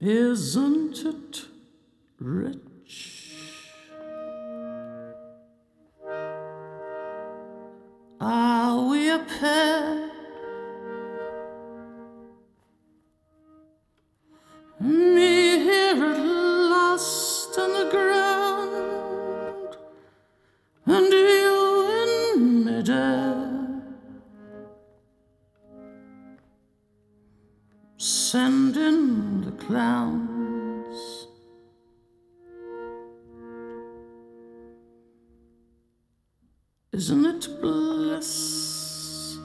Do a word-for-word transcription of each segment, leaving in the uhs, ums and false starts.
Isn't it rich? Are we a pair? Me here at last on the ground, and you in midair, send in the clowns. Isn't it bliss?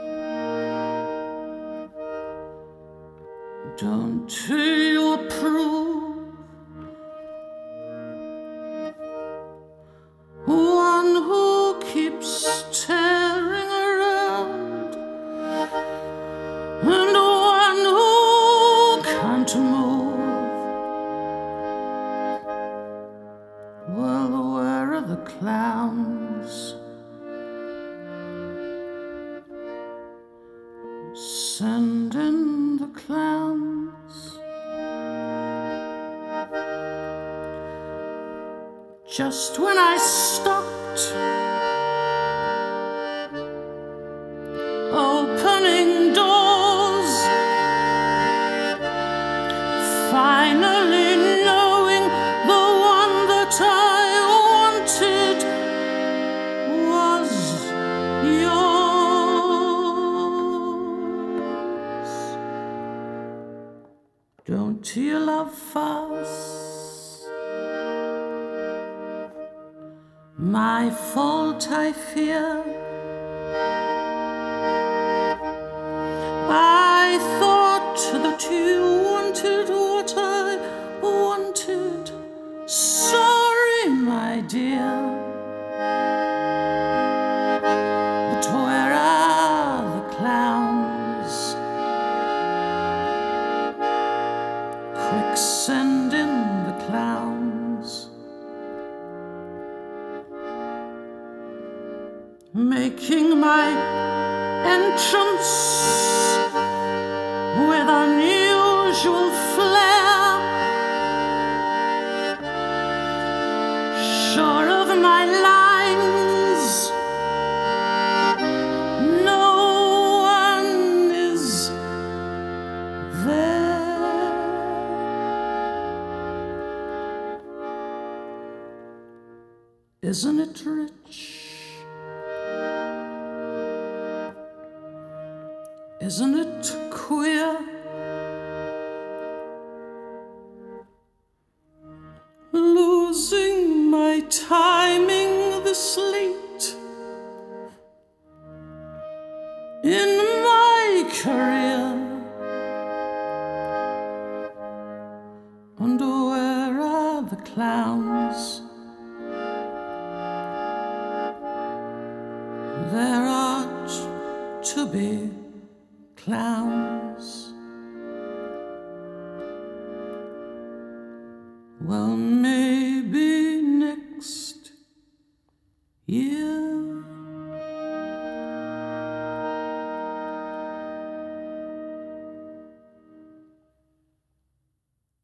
Don't you approve? One who keeps staring around, and one who can't move. Well, where are the clowns? Send in the clowns. Just when I stopped opening doors, finally knowing the one that I wanted was yours. Don't you love fuss? My fault, I fear. I thought that you wanted what I wanted. Sorry, my dear. But where are the clowns? Quick, send in the clowns. Making my entrance with unusual flair, sure of my lines, no one is there. Isn't it rich? Isn't it queer? Losing my timing this late in my career. And where are the clowns? There ought to be clowns. Well, maybe next year.